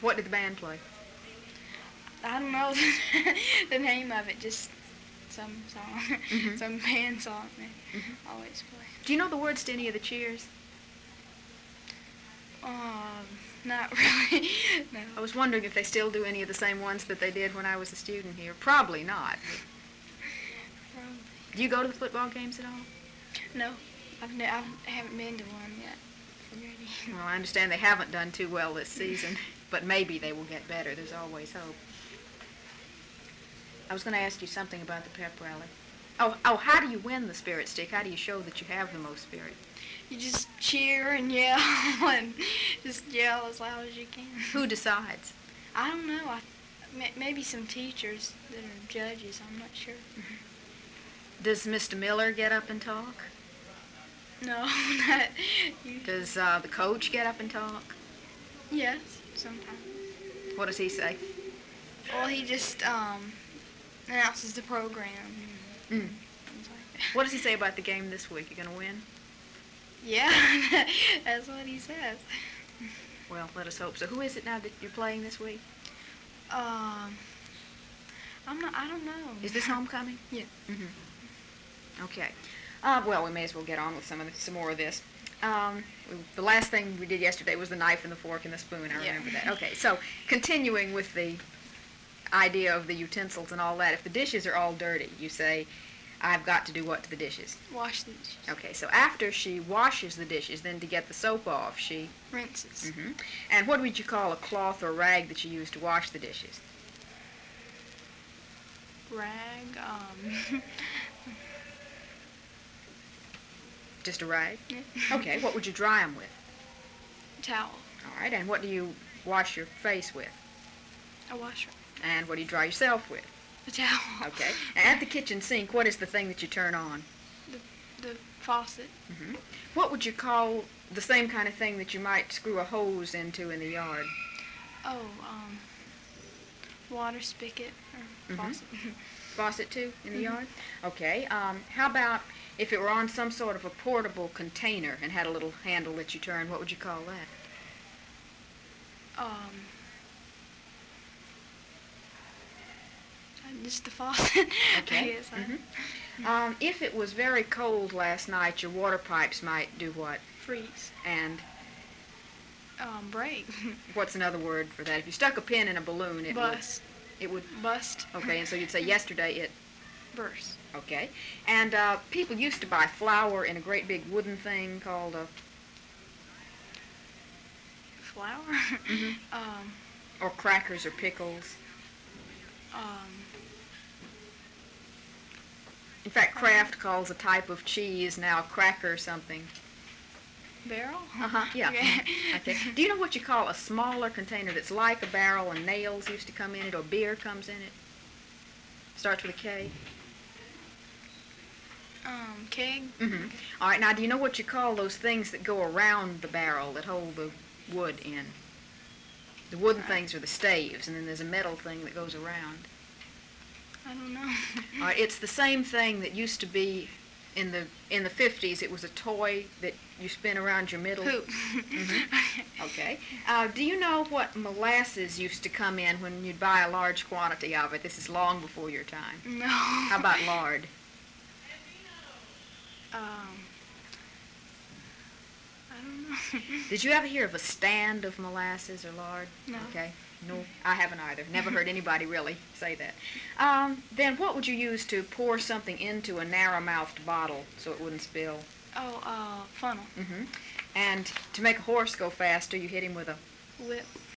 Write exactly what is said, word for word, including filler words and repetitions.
What did the band play? I don't know the name of it, just some song, Mhm. some band song they Mhm. always play. Do you know the words to any of the cheers? Um, not really. No. I was wondering if they still do any of the same ones that they did when I was a student here. Probably not. Probably. Do you go to the football games at all? No, I've ne- I haven't been to one yet. Already. Well, I understand they haven't done too well this season, but maybe they will get better. There's always hope. I was going to ask you something about the pep rally. Oh, oh, how do you win the spirit stick? How do you show that you have the most spirit? You just cheer and yell and just yell as loud as you can. Who decides? I don't know. I, may- maybe some teachers that are judges. I'm not sure. Does Mister Miller get up and talk? No, not you. Does uh, the coach get up and talk? Yes, sometimes. What does he say? Well, he just um announces the program. Mm. Things like that. What does he say about the game this week? You going to win? Yeah, that's what he says. Well, let us hope so. Who is it now that you're playing this week? Um, I'm not. I don't know. Is this homecoming? Yeah. Mm-hmm. Okay. Uh, well, we may as well get on with some of the, some more of this. Um, we, the last thing we did yesterday was the knife and the fork and the spoon. I Yeah. remember that. Okay. So continuing with the idea of the utensils and all that. If the dishes are all dirty, you say, I've got to do what to the dishes? Wash the dishes. Okay. So after she washes the dishes, then to get the soap off, she. Rinses. Mm-hmm. And what would you call a cloth or rag that you use to wash the dishes? Rag. Um. Just a rag? Yeah. Okay. What would you dry them with? Towel. All right. And what do you wash your face with? A washer. And what do you dry yourself with? A towel. Okay. And at the kitchen sink, what is the thing that you turn on? The faucet. Mm-hmm. What would you call the same kind of thing that you might screw a hose into in the yard? Oh, um, water spigot or Mhm. faucet. Faucet, too, in the Mhm. yard? Okay. Um, how about if it were on some sort of a portable container and had a little handle that you turn, what would you call that? um, just the faucet. Okay. I guess. I- Mhm. Um, if it was very cold last night, your water pipes might do what? Freeze. And Um, break. what's another word for that? If you stuck a pin in a balloon, it Bust. would... It would... Bust. Okay, and so you'd say yesterday it... Burst. Okay. And uh, people used to buy flour in a great big wooden thing called a... Flour. Mhm. Um, or crackers or pickles. um, In fact, Kraft calls a type of cheese now a cracker or something. barrel. Uh-huh, yeah. Okay. Okay. Do you know what you call a smaller container that's like a barrel and nails used to come in it or beer comes in it? Starts with a K. Um, keg. Mm-hmm. All right, now do you know what you call those things that go around the barrel that hold the wood in? The wooden Uh, things are the staves, and then there's a metal thing that goes around. I don't know. All right, it's the same thing that used to be in the in the fifties. It was a toy that you spin around your middle. Hoop. Mhm. Okay. Uh, do you know what molasses used to come in when you'd buy a large quantity of it? This is long before your time. No. How about lard? Um, I don't know. Did you ever hear of a stand of molasses or lard? No. Okay. No, I haven't either. Never heard anybody really say that. Um, then what would you use to pour something into a narrow-mouthed bottle so it wouldn't spill? Oh, uh, funnel. Mm-hmm. And to make a horse go faster, you hit him with a Whip.